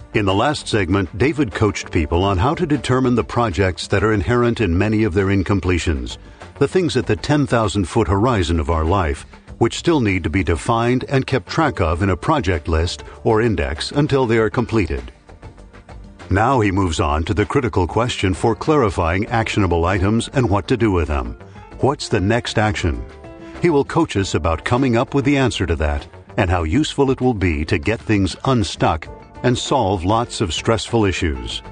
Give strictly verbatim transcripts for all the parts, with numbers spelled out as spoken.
In the last segment, David coached people on how to determine the projects that are inherent in many of their incompletions, the things at the ten thousand foot horizon of our life, which still need to be defined and kept track of in a project list or index until they are completed. Now he moves on to the critical question for clarifying actionable items and what to do with them. What's the next action? He will coach us about coming up with the answer to that and how useful it will be to get things unstuck and solve lots of stressful issues.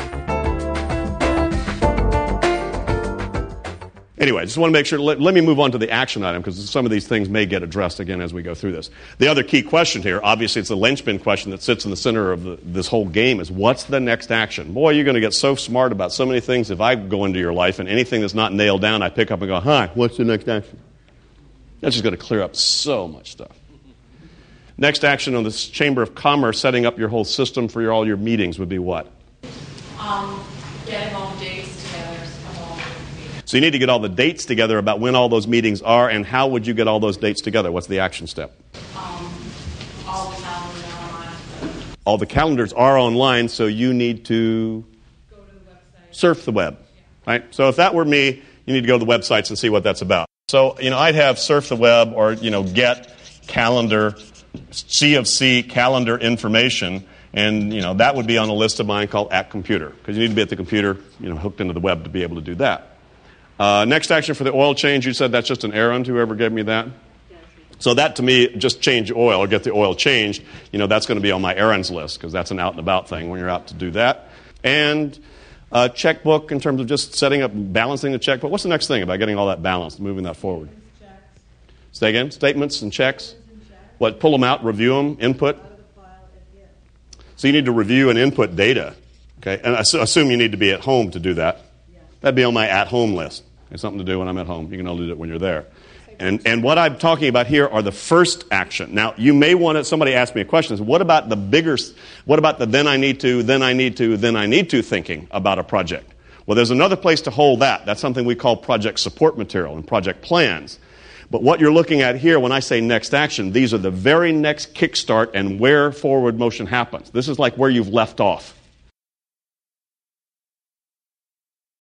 Anyway, I just want to make sure, let, let me move on to the action item because some of these things may get addressed again as we go through this. The other key question here, obviously it's the linchpin question that sits in the center of the, this whole game, is what's the next action? Boy, you're going to get so smart about so many things if I go into your life and anything that's not nailed down, I pick up and go, hi, what's the next action? That's just going to clear up so much stuff. Next action on this Chamber of Commerce, setting up your whole system for your, all your meetings would be what? Um, getting all the dates together. So you need to get all the dates together about when all those meetings are, and how would you get all those dates together? What's the action step? Um, all the calendars are online. All the calendars are online, so you need to Go to the website. Surf the web, yeah. right? So if that were me, you need to go to the websites and see what that's about. So, you know, I'd have surf the web or, you know, get calendar, C of C calendar information, and, you know, that would be on a list of mine called at computer, because you need to be at the computer, you know, hooked into the web to be able to do that. Uh, next action for the oil change, you said that's just an errand, whoever gave me that? Yes. So that, to me, just change oil or get the oil changed, you know, that's going to be on my errands list, because that's an out-and-about thing when you're out to do that. And uh, checkbook in terms of just setting up, balancing the checkbook. What's the next thing about getting all that balanced, moving that forward? Checks. Say again? Statements and checks? What, pull them out, review them, input? So you need to review and input data, okay? And I assume you need to be at home to do that. That'd be on my at-home list. It's something to do when I'm at home. You can only do it when you're there. And and what I'm talking about here are the first action. Now, you may want to, somebody asked me a question, is what about the bigger, what about the then I need to, then I need to, then I need to thinking about a project? Well, there's another place to hold that. That's something we call project support material and project plans. But what you're looking at here, when I say next action, these are the very next kickstart and where forward motion happens. This is like where you've left off.